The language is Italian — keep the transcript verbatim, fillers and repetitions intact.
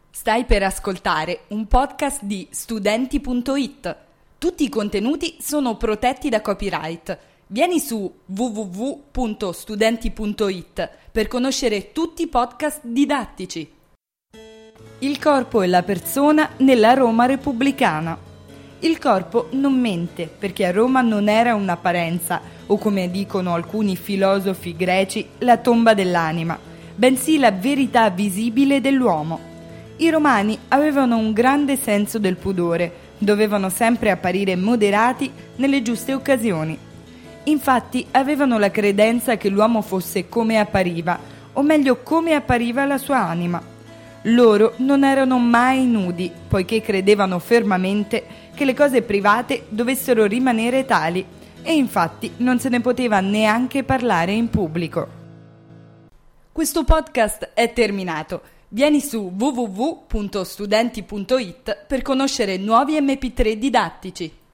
Stai per ascoltare un podcast di studenti punto it. Tutti i contenuti sono protetti da copyright. Vieni su w w w punto studenti punto it per conoscere tutti i podcast didattici. Il corpo e la persona nella Roma repubblicana. Il corpo non mente, perché a Roma non era un'apparenza, o come dicono alcuni filosofi greci, la tomba dell'anima, bensì la verità visibile dell'uomo. I romani avevano un grande senso del pudore, dovevano sempre apparire moderati nelle giuste occasioni. Infatti avevano la credenza che l'uomo fosse come appariva, o meglio come appariva la sua anima. Loro non erano mai nudi, poiché credevano fermamente che le cose private dovessero rimanere tali, e infatti non se ne poteva neanche parlare in pubblico. Questo podcast è terminato. Vieni su w w w punto studenti punto it per conoscere nuovi emme pi tre didattici.